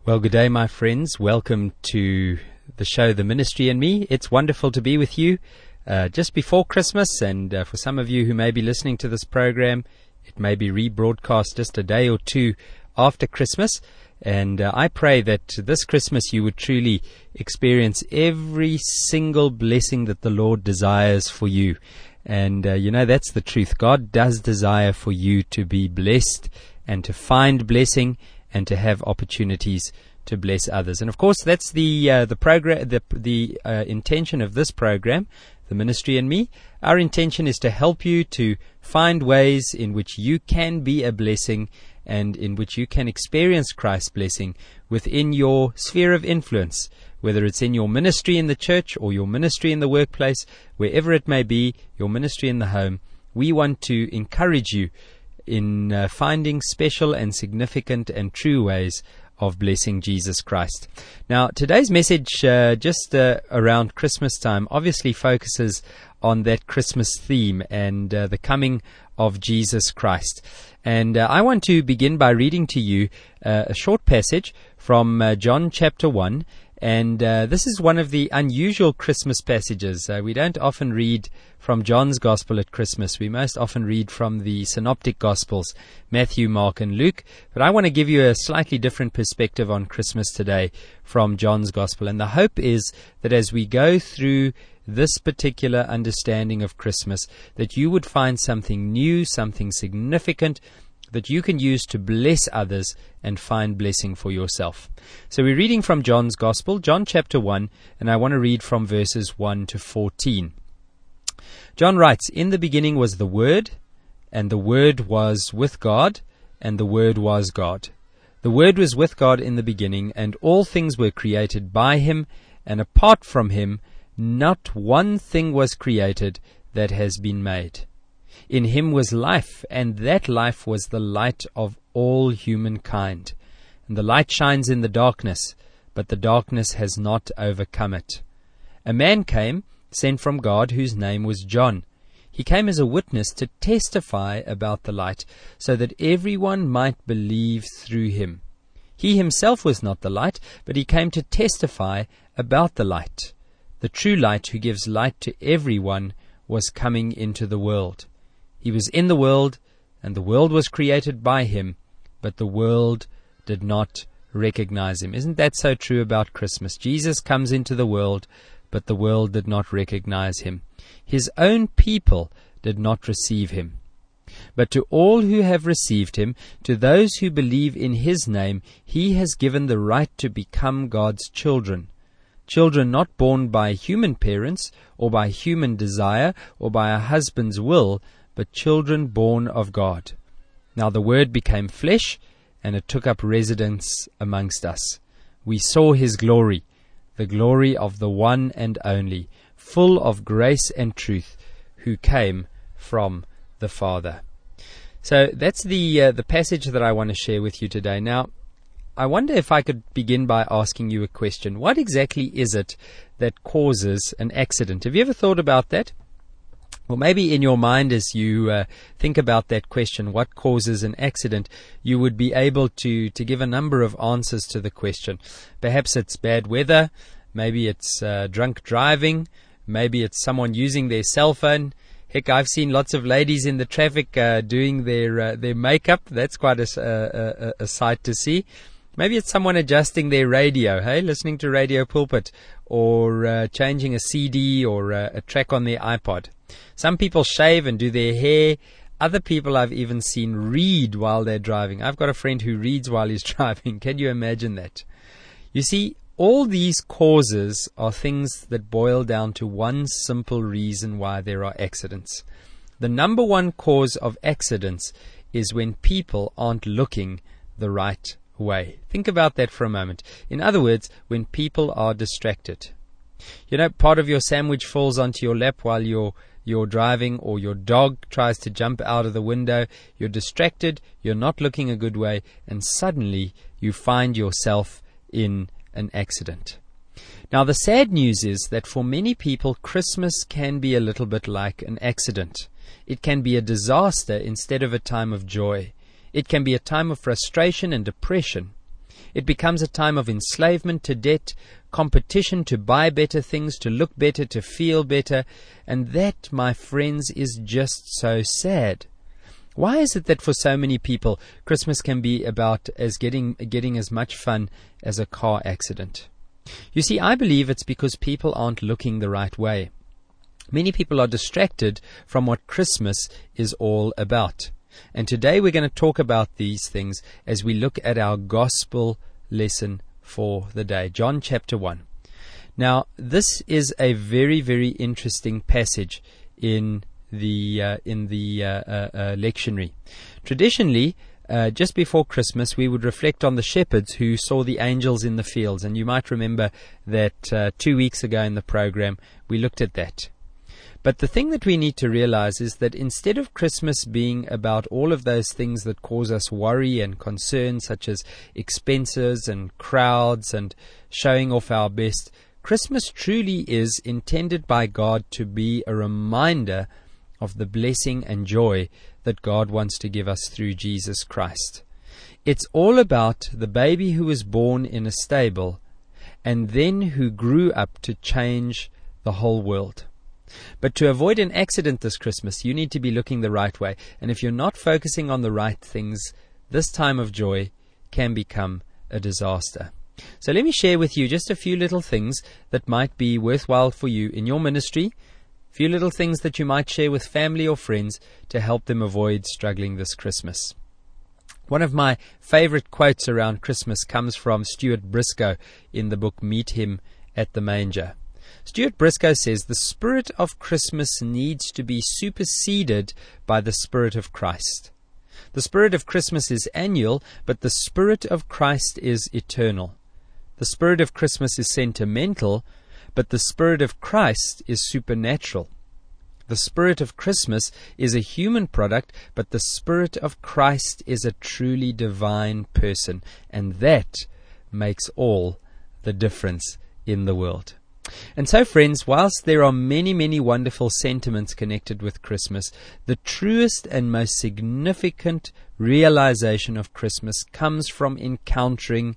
Well, good day, my friends. Welcome to the show, The Ministry and Me. It's wonderful to be with you just before Christmas, and for some of you who may be listening to this program, it may be rebroadcast just a day or two after Christmas. And I pray that this Christmas you would truly experience every single blessing that the Lord desires for you. And that's the truth. God does desire for you to be blessed and to find blessing and to have opportunities to bless others. And of course, that's the intention of this program, The Ministry and Me. Our intention is to help you to find ways in which you can be a blessing and in which you can experience Christ's blessing within your sphere of influence, whether it's in your ministry in the church or your ministry in the workplace, wherever it may be, your ministry in the home. We want to encourage you in finding special and significant and true ways of blessing Jesus Christ. Now, today's message, just around Christmas time, obviously focuses on that Christmas theme and the coming of Jesus Christ. And I want to begin by reading to you a short passage from John chapter 1. And this is one of the unusual Christmas passages. We don't often read from John's Gospel at Christmas. We most often read from the Synoptic Gospels, Matthew, Mark, and Luke. But I want to give you a slightly different perspective on Christmas today from John's Gospel. And the hope is that as we go through this particular understanding of Christmas, that you would find something new, something significant, that you can use to bless others and find blessing for yourself. So we're reading from John's Gospel, John chapter 1, and I want to read from verses 1 to 14. John writes, "In the beginning was the Word, and the Word was with God, and the Word was God. The Word was with God in the beginning, and all things were created by Him, and apart from Him, not one thing was created that has been made. In Him was life, and that life was the light of all humankind. And the light shines in the darkness, but the darkness has not overcome it. A man came, sent from God, whose name was John. He came as a witness to testify about the light, so that everyone might believe through him. He himself was not the light, but he came to testify about the light. The true light, who gives light to everyone, was coming into the world. He was in the world, and the world was created by Him, but the world did not recognize Him." Isn't that so true about Christmas? Jesus comes into the world, but the world did not recognize Him. His own people did not receive Him. But to all who have received Him, to those who believe in His name, He has given the right to become God's children. Children not born by human parents, or by human desire, or by a husband's will, but children born of God. Now the Word became flesh, and it took up residence amongst us. We saw His glory, the glory of the one and only, full of grace and truth, who came from the Father. So that's the passage that I want to share with you today. Now, I wonder if I could begin by asking you a question. What exactly is it that causes an accident? Have you ever thought about that? Well, maybe in your mind, as you think about that question, what causes an accident, you would be able to give a number of answers to the question. Perhaps it's bad weather, maybe it's drunk driving, maybe it's someone using their cell phone. Heck, I've seen lots of ladies in the traffic doing their makeup. That's quite a sight to see. Maybe it's someone adjusting their radio, listening to Radio Pulpit, or changing a CD or a track on their iPod. Some people shave and do their hair. Other people I've even seen read while they're driving. I've got a friend who reads while he's driving. Can you imagine that? You see, all these causes are things that boil down to one simple reason why there are accidents. The number one cause of accidents is when people aren't looking the right way. Think about that for a moment. In other words, when people are distracted. Part of your sandwich falls onto your lap while you're driving, or your dog tries to jump out of the window. You're distracted, you're not looking a good way, and suddenly you find yourself in an accident. Now, the sad news is that for many people, Christmas can be a little bit like an accident. It can be a disaster instead of a time of joy. It can be a time of frustration and depression. It becomes a time of enslavement to debt, competition to buy better things, to look better, to feel better. And that, my friends, is just so sad. Why is it that for so many people, Christmas can be about as getting as much fun as a car accident? You see, I believe it's because people aren't looking the right way. Many people are distracted from what Christmas is all about. And today we're going to talk about these things as we look at our gospel lesson for the day. John chapter 1. Now, this is a very, very interesting passage in the lectionary. Traditionally, just before Christmas, we would reflect on the shepherds who saw the angels in the fields. And you might remember that 2 weeks ago in the program, we looked at that. But the thing that we need to realize is that instead of Christmas being about all of those things that cause us worry and concern, such as expenses and crowds and showing off our best, Christmas truly is intended by God to be a reminder of the blessing and joy that God wants to give us through Jesus Christ. It's all about the baby who was born in a stable and then who grew up to change the whole world. But to avoid an accident this Christmas, you need to be looking the right way. And if you're not focusing on the right things, this time of joy can become a disaster. So let me share with you just a few little things that might be worthwhile for you in your ministry, a few little things that you might share with family or friends to help them avoid struggling this Christmas. One of my favorite quotes around Christmas comes from Stuart Briscoe in the book Meet Him at the Manger. Stuart Briscoe says the spirit of Christmas needs to be superseded by the spirit of Christ. The spirit of Christmas is annual, but the spirit of Christ is eternal. The spirit of Christmas is sentimental, but the spirit of Christ is supernatural. The spirit of Christmas is a human product, but the spirit of Christ is a truly divine person, and that makes all the difference in the world. And so, friends, whilst there are many, many wonderful sentiments connected with Christmas, the truest and most significant realization of Christmas comes from encountering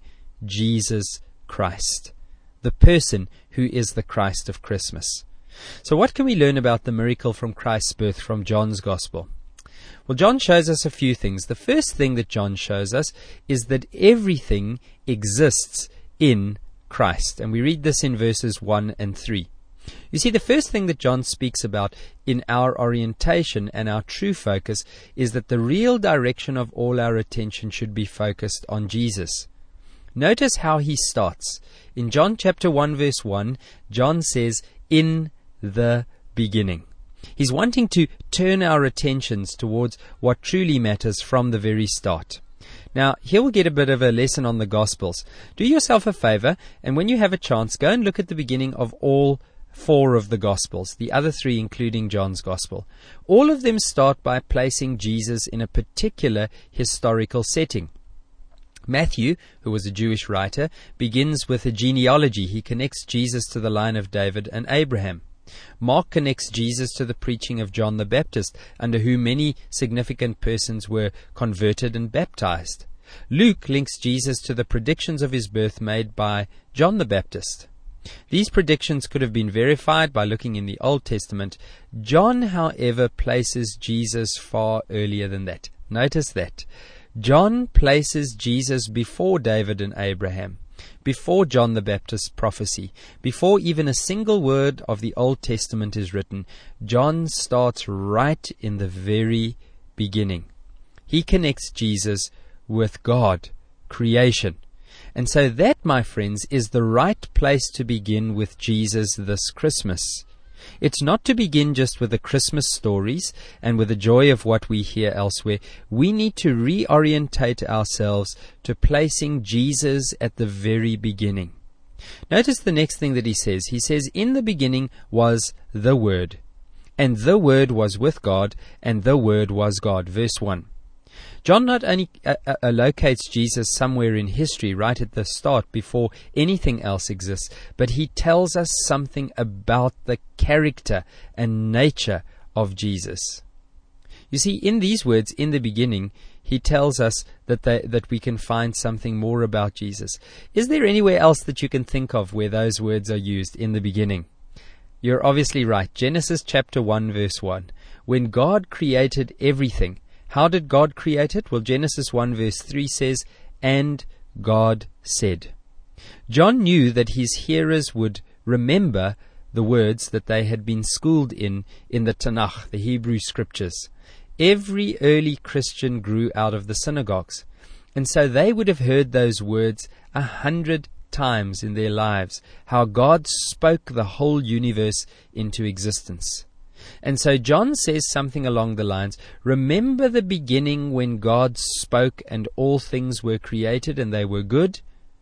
Jesus Christ, the person who is the Christ of Christmas. So what can we learn about the miracle from Christ's birth from John's Gospel? Well, John shows us a few things. The first thing that John shows us is that everything exists in Christ. And we read this in verses 1 and 3. You see, the first thing that John speaks about in our orientation and our true focus is that the real direction of all our attention should be focused on Jesus. Notice how he starts. In John chapter 1 verse 1, John says, "In the beginning." He's wanting to turn our attentions towards what truly matters from the very start. Now, here we'll get a bit of a lesson on the Gospels. Do yourself a favor, and when you have a chance, go and look at the beginning of all 4 of the Gospels, the other 3 including John's Gospel. All of them start by placing Jesus in a particular historical setting. Matthew, who was a Jewish writer, begins with a genealogy. He connects Jesus to the line of David and Abraham. Mark connects Jesus to the preaching of John the Baptist, under whom many significant persons were converted and baptized. Luke links Jesus to the predictions of his birth made by John the Baptist. These predictions could have been verified by looking in the Old Testament. John, however, places Jesus far earlier than that. Notice that. John places Jesus before David and Abraham, before John the Baptist's prophecy, before even a single word of the Old Testament is written. John starts right in the very beginning. He connects Jesus with God, creation. And so that, my friends, is the right place to begin with Jesus this Christmas. It's not to begin just with the Christmas stories and with the joy of what we hear elsewhere. We need to reorientate ourselves to placing Jesus at the very beginning. Notice the next thing that he says. He says, "In the beginning was the Word, and the Word was with God, and the Word was God." Verse 1. John not only locates Jesus somewhere in history right at the start before anything else exists, but he tells us something about the character and nature of Jesus. You see, in these words, "in the beginning," he tells us that we can find something more about Jesus. Is there anywhere else that you can think of where those words are used in the beginning? You're obviously right. Genesis chapter 1 verse 1. When God created everything, how did God create it? Well, Genesis 1 verse 3 says, "And God said." John knew that his hearers would remember the words that they had been schooled in the Tanakh, the Hebrew scriptures. Every early Christian grew out of the synagogues, and so they would have heard those words 100 times in their lives, how God spoke the whole universe into existence. And so John says something along the lines, remember the beginning when God spoke and all things were created and they were good?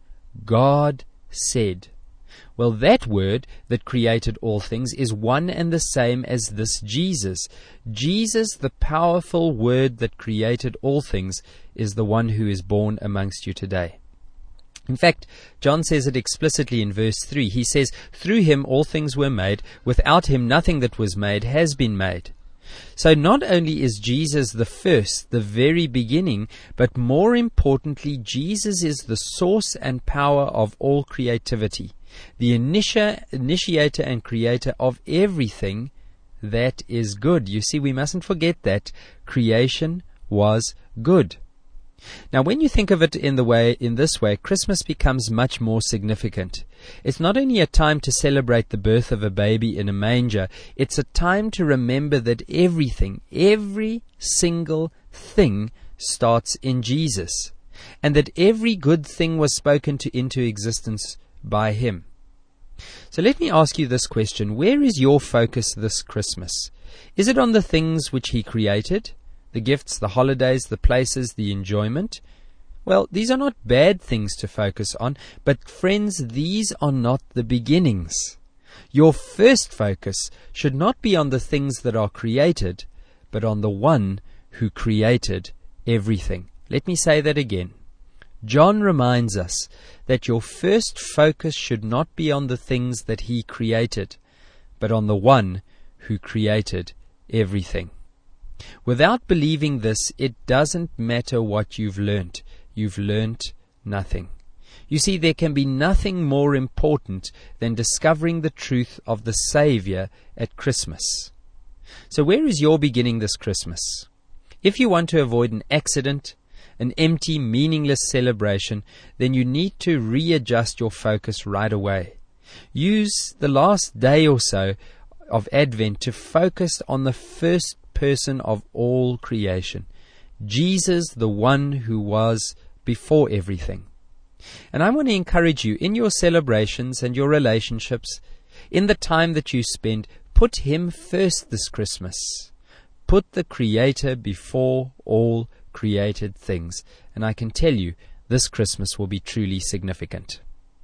God said. Well, that word that created all things is one and the same as this Jesus. Jesus, the powerful word that created all things, is the one who is born amongst you today. In fact, John says it explicitly in verse 3. He says, through him all things were made. Without him nothing that was made has been made. So not only is Jesus the first, the very beginning, but more importantly, Jesus is the source and power of all creativity, the initiator and creator of everything that is good. You see, we mustn't forget that creation was good. Now, when you think of it in this way, Christmas becomes much more significant. It's not only a time to celebrate the birth of a baby in a manger, it's a time to remember that everything, every single thing starts in Jesus, and that every good thing was spoken into existence by him. So let me ask you this question. Where is your focus this Christmas? Is it on the things which he created? The gifts, the holidays, the places, the enjoyment? Well, these are not bad things to focus on, but friends, these are not the beginnings. Your first focus should not be on the things that are created, but on the one who created everything. Let me say that again. John reminds us that your first focus should not be on the things that he created, but on the one who created everything. Without believing this, it doesn't matter what you've learnt. You've learnt nothing. You see, there can be nothing more important than discovering the truth of the Savior at Christmas. So where is your beginning this Christmas? If you want to avoid an accident, an empty, meaningless celebration, then you need to readjust your focus right away. Use the last day or so of Advent to focus on the first person of all creation, Jesus, the one who was before everything. And I want to encourage you in your celebrations and your relationships, in the time that you spend, put him first this Christmas. Put the Creator before all created things. And I can tell you, this Christmas will be truly significant.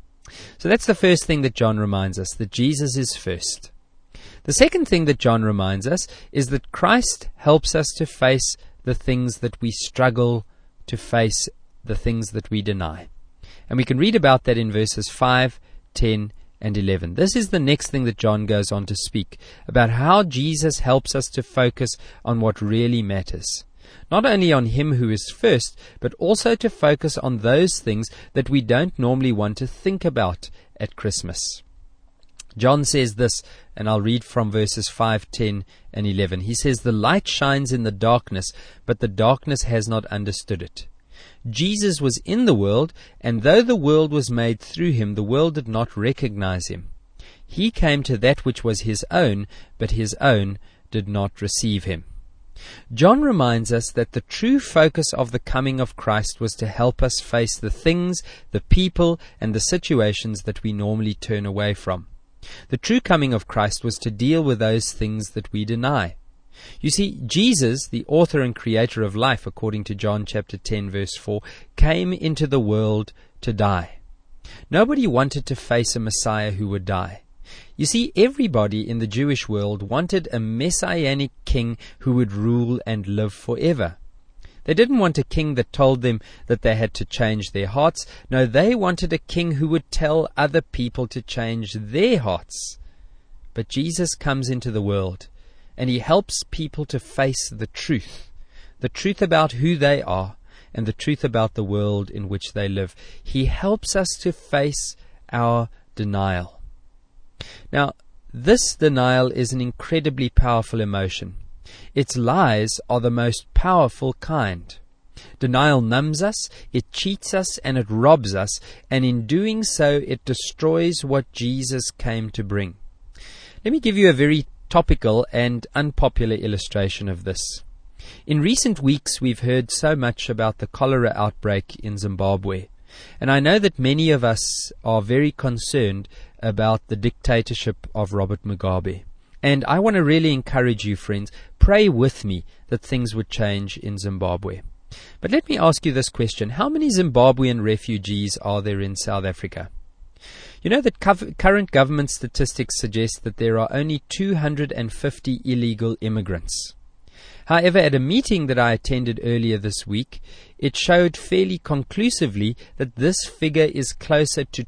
So that's the first thing that John reminds us, that Jesus is first. The second thing that John reminds us is that Christ helps us to face the things that we struggle to face, the things that we deny. And we can read about that in verses 5, 10, and 11. This is the next thing that John goes on to speak about, how Jesus helps us to focus on what really matters. Not only on him who is first, but also to focus on those things that we don't normally want to think about at Christmas. John says this, and I'll read from verses 5, 10, and 11. He says, the light shines in the darkness, but the darkness has not understood it. Jesus was in the world, and though the world was made through him, the world did not recognize him. He came to that which was his own, but his own did not receive him. John reminds us that the true focus of the coming of Christ was to help us face the things, the people, and the situations that we normally turn away from. The true coming of Christ was to deal with those things that we deny. You see, Jesus, the author and creator of life, according to John chapter 10, verse 4, came into the world to die. Nobody wanted to face a Messiah who would die. You see, everybody in the Jewish world wanted a messianic king who would rule and live forever. They didn't want a king that told them that they had to change their hearts. No, they wanted a king who would tell other people to change their hearts. But Jesus comes into the world, and he helps people to face the truth, the truth about who they are, and the truth about the world in which they live. He helps us to face our denial. Now, this denial is an incredibly powerful emotion. Its lies are the most powerful kind. Denial numbs us, it cheats us, and it robs us, and in doing so, it destroys what Jesus came to bring. Let me give you a very topical and unpopular illustration of this. In recent weeks, we've heard so much about the cholera outbreak in Zimbabwe, and I know that many of us are very concerned about the dictatorship of Robert Mugabe. And I want to really encourage you, friends, pray with me that things would change in Zimbabwe. But let me ask you this question. How many Zimbabwean refugees are there in South Africa? You know that current government statistics suggest that there are only 250 illegal immigrants. However, at a meeting that I attended earlier this week, it showed fairly conclusively that this figure is closer to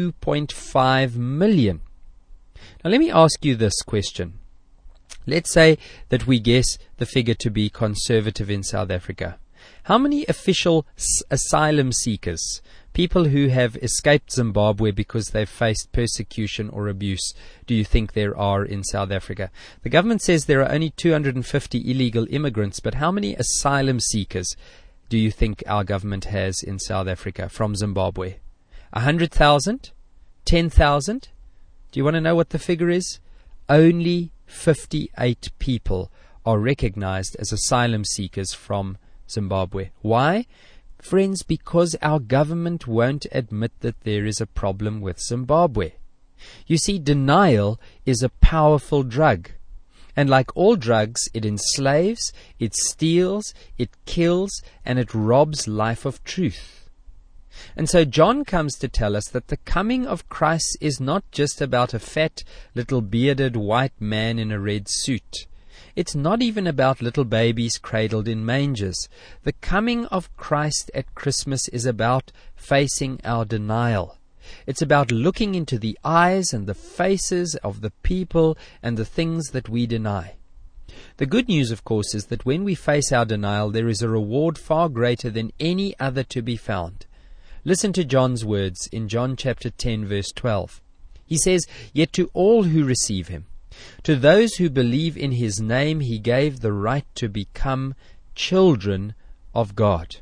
2.5 million. Now let me ask you this question. Let's say that we guess the figure to be conservative in South Africa. How many official asylum seekers, people who have escaped Zimbabwe because they've faced persecution or abuse, do you think there are in South Africa? The government says there are only 250 illegal immigrants, but how many asylum seekers do you think our government has in South Africa from Zimbabwe? 100,000? 10,000? Do you want to know what the figure is? Only 58 people are recognized as asylum seekers from Zimbabwe. Why? Friends, because our government won't admit that there is a problem with Zimbabwe. You see, denial is a powerful drug. And like all drugs, it enslaves, it steals, it kills, and it robs life of truth. And so John comes to tell us that the coming of Christ is not just about a fat, little bearded white man in a red suit. It's not even about little babies cradled in mangers. The coming of Christ at Christmas is about facing our denial. It's about looking into the eyes and the faces of the people and the things that we deny. The good news, of course, is that when we face our denial, there is a reward far greater than any other to be found. Listen to John's words in John chapter 10, verse 12. He says, "Yet to all who receive him, to those who believe in his name, he gave the right to become children of God."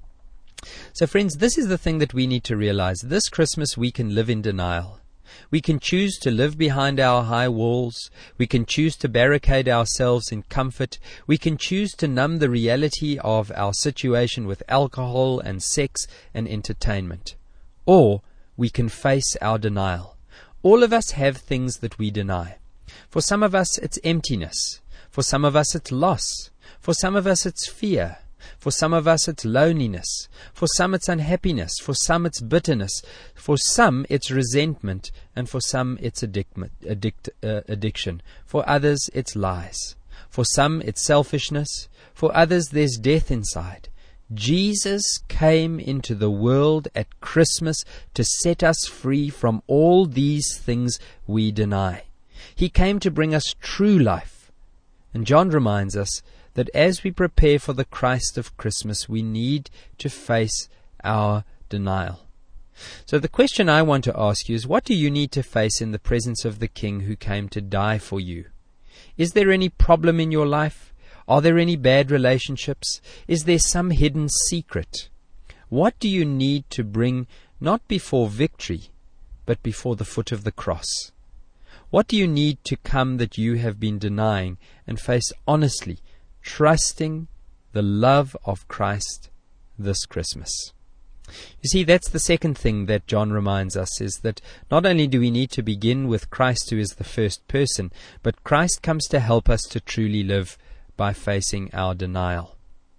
So friends, this is the thing that we need to realize. This Christmas we can live in denial. We can choose to live behind our high walls. We can choose to barricade ourselves in comfort. We can choose to numb the reality of our situation with alcohol and sex and entertainment. Or we can face our denial. All of us have things that we deny. For some of us, it's emptiness. For some of us, it's loss. For some of us, it's fear. For some of us, it's loneliness. For some, it's unhappiness. For some, it's bitterness. For some, it's resentment. And for some, it's addiction. For others, it's lies. For some, it's selfishness. For others, there's death inside. Jesus came into the world at Christmas to set us free from all these things we deny. He came to bring us true life. And John reminds us that as we prepare for the Christ of Christmas, we need to face our denial. So the question I want to ask you is, what do you need to face in the presence of the King who came to die for you? Is there any problem in your life? Are there any bad relationships? Is there some hidden secret? What do you need to bring not before victory, but before the foot of the cross? What do you need to come that you have been denying and face honestly, trusting the love of Christ this Christmas? You see, that's the second thing that John reminds us, is that not only do we need to begin with Christ, who is the first person, but Christ comes to help us to truly live by facing our denial.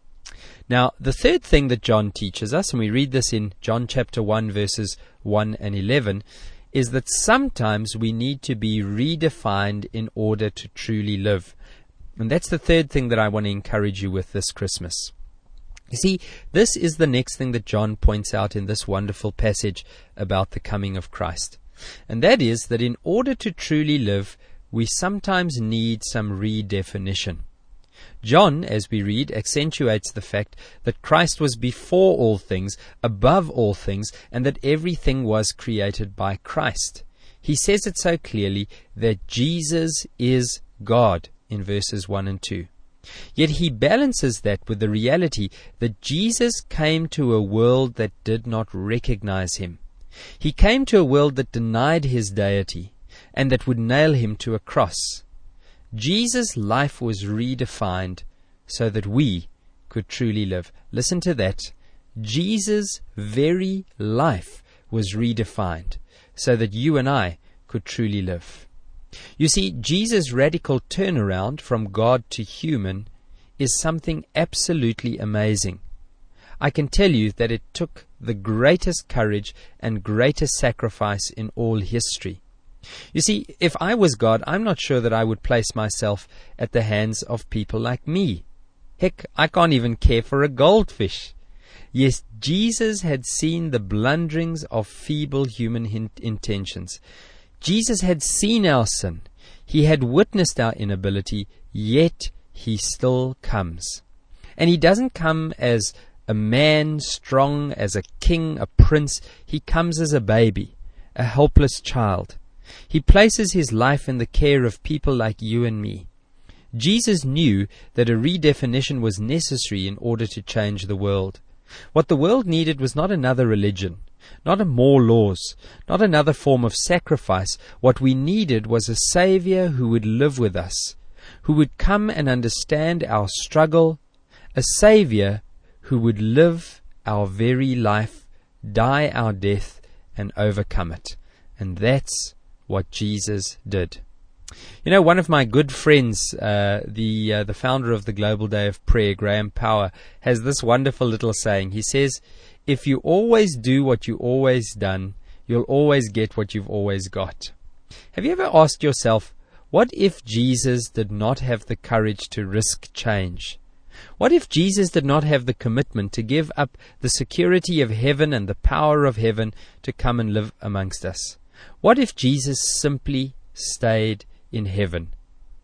Now, the third thing that John teaches us, and we read this in John chapter 1, verses 1 and 11, is that sometimes we need to be redefined in order to truly live. And that's the third thing that I want to encourage you with this Christmas. You see, this is the next thing that John points out in this wonderful passage about the coming of Christ. And that is that in order to truly live, we sometimes need some redefinition. John, as we read, accentuates the fact that Christ was before all things, above all things, and that everything was created by Christ. He says it so clearly that Jesus is God in verses 1 and 2. Yet he balances that with the reality that Jesus came to a world that did not recognize him. He came to a world that denied his deity and that would nail him to a cross. Jesus' life was redefined so that we could truly live. Listen to that. Jesus' very life was redefined so that you and I could truly live. You see, Jesus' radical turnaround from God to human is something absolutely amazing. I can tell you that it took the greatest courage and greatest sacrifice in all history. You see, if I was God, I'm not sure that I would place myself at the hands of people like me. Heck, I can't even care for a goldfish. Yes, Jesus had seen the blunderings of feeble human intentions. Jesus had seen our sin. He had witnessed our inability, yet he still comes. And he doesn't come as a man strong, as a king, a prince. He comes as a baby, a helpless child. He places his life in the care of people like you and me. Jesus knew that a redefinition was necessary in order to change the world. What the world needed was not another religion, not more laws, not another form of sacrifice. What we needed was a Savior who would live with us, who would come and understand our struggle, a Savior who would live our very life, die our death, and overcome it. And that's what Jesus did. You know, one of my good friends, the founder of the Global Day of Prayer, Graham Power, has this wonderful little saying. He says, if you always do what you always done, you'll always get what you've always got. Have you ever asked yourself, what if Jesus did not have the courage to risk change? What if Jesus did not have the commitment to give up the security of heaven and the power of heaven to come and live amongst us? What if Jesus simply stayed in heaven?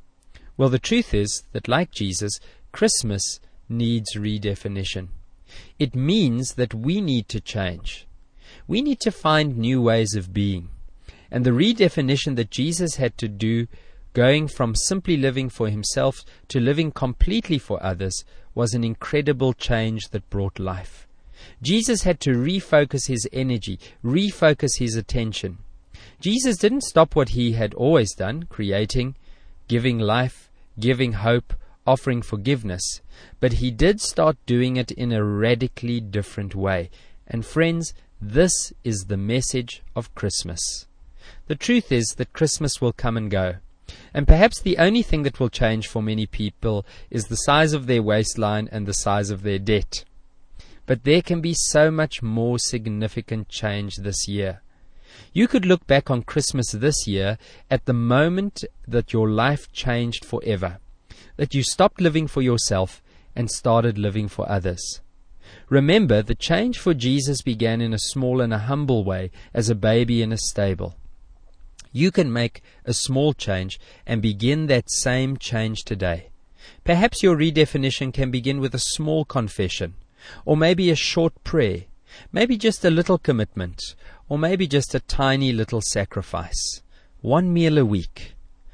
Well, the truth is that, like Jesus, Christmas needs redefinition. It means that we need to change. We need to find new ways of being. And the redefinition that Jesus had to do, going from simply living for himself to living completely for others, was an incredible change that brought life. Jesus had to refocus his energy, refocus his attention. Jesus didn't stop what he had always done, creating, giving life, giving hope, offering forgiveness, but he did start doing it in a radically different way. And friends, this is the message of Christmas. The truth is that Christmas will come and go. And perhaps the only thing that will change for many people is the size of their waistline and the size of their debt. But there can be so much more significant change this year. You could look back on Christmas this year at the moment that your life changed forever, that you stopped living for yourself and started living for others. Remember, the change for Jesus began in a small and a humble way, as a baby in a stable. You can make a small change and begin that same change today. Perhaps your redefinition can begin with a small confession, or maybe a short prayer, maybe just a little commitment, or maybe just a tiny little sacrifice. 1 meal a week,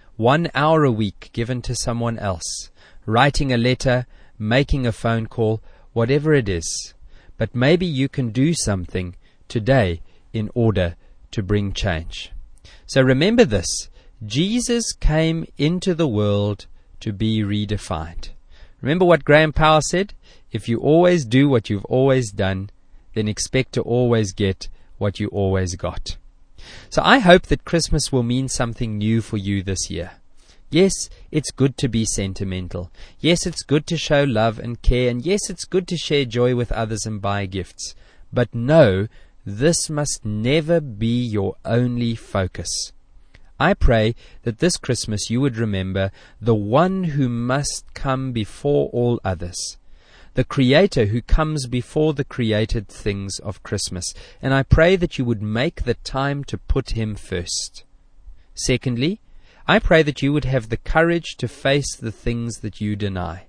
1 hour a week given to someone else, writing a letter, making a phone call, whatever it is. But maybe you can do something today in order to bring change. So remember this, Jesus came into the world to be redefined. Remember what Graham Power said? If you always do what you've always done, then expect to always get what you always got. So I hope that Christmas will mean something new for you this year. Yes, it's good to be sentimental. Yes, it's good to show love and care. And yes, it's good to share joy with others and buy gifts. But no, this must never be your only focus. I pray that this Christmas you would remember the one who must come before all others, the Creator who comes before the created things of Christmas. And I pray that you would make the time to put Him first. Secondly, I pray that you would have the courage to face the things that you deny.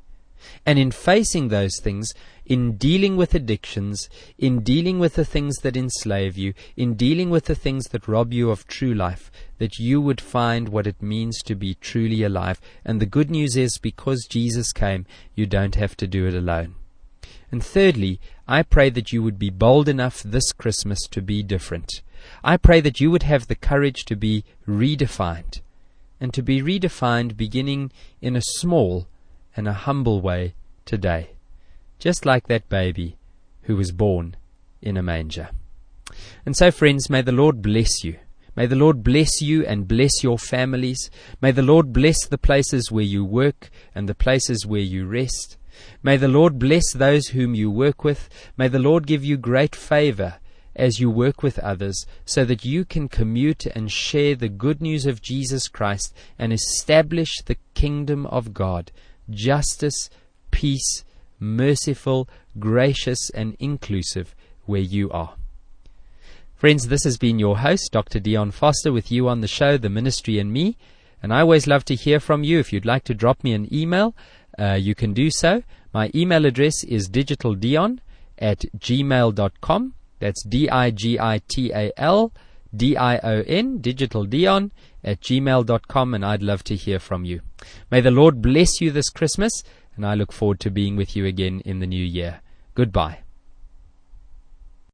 And in facing those things, in dealing with addictions, in dealing with the things that enslave you, in dealing with the things that rob you of true life, that you would find what it means to be truly alive. And the good news is, because Jesus came, you don't have to do it alone. And thirdly, I pray that you would be bold enough this Christmas to be different. I pray that you would have the courage to be redefined, and to be redefined beginning in a small and a humble way today, just like that baby who was born in a manger. And so, friends, may the Lord bless you. May the Lord bless you and bless your families. May the Lord bless the places where you work and the places where you rest. May the Lord bless those whom you work with. May the Lord give you great favor as you work with others, so that you can commute and share the good news of Jesus Christ and establish the kingdom of God. Justice, peace, merciful, gracious, and inclusive where you are. Friends, this has been your host, Dr. Dion Foster, with you on the show, The Ministry and Me. And I always love to hear from you. If you'd like to drop me an email, you can do so. My email address is digitaldion@gmail.com. That's DIGITAL DION, digitaldion@gmail.com, and I'd love to hear from you. May the Lord bless you this Christmas, and I look forward to being with you again in the new year. Goodbye.